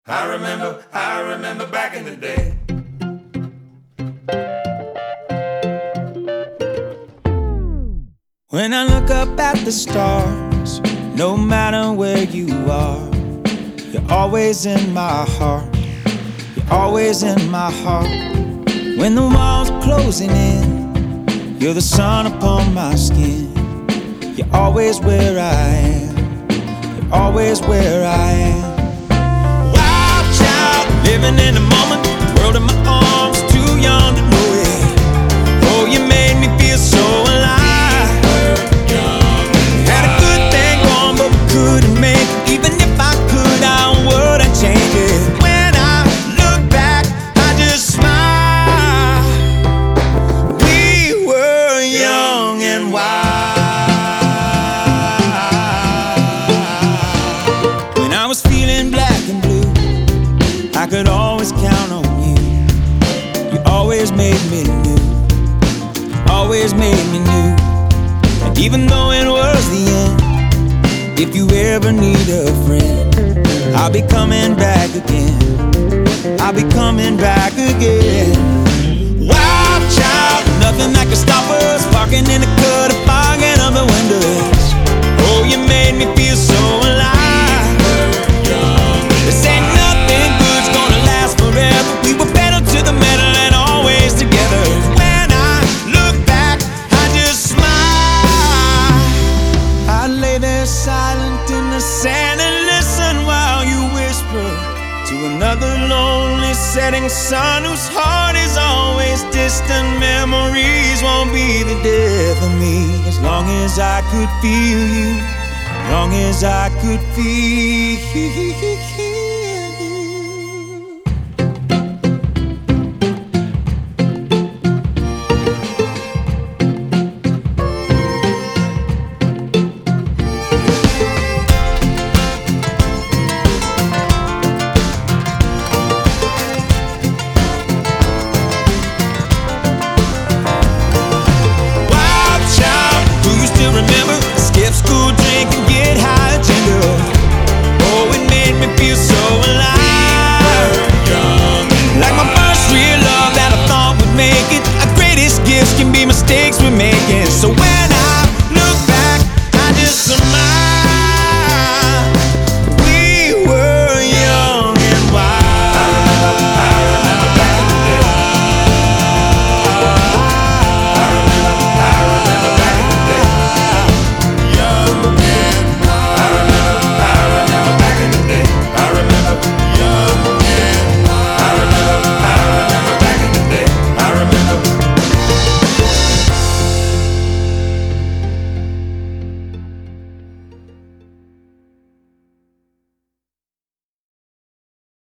I remember back in the day. When I look up at the stars, no matter where you are, you're always in my heart. You're always in my heart. When the walls are closing in, you're the sun upon my skin. You're always where I am. You're always where I am. Wild child, living in the moment, world in my arms, too young to know it. Oh, you made me feel so alive. Had a good thing going, but we couldn't make it. Even if I could, I wouldn't change it. When I look back, I just smile. We were young and wild. When I was feeling black and blue, I could always count on you. You always made me new. Always made me new. And even though it was the end, if you ever need a friend, I'll be coming back again. I'll be coming back again. Wild child, nothing that can stop us. Parking in the cut, fogging up the windows. Oh, you made me feel so alive. This ain't nothing good's gonna last forever. We were pedal to the metal and always together. When I look back, I just smile. I lay there silent in the sand and listen while you whisper to another lonely setting sun whose heart is always distant. Memories won't be the death of me as long as I could feel you. As long as I could feel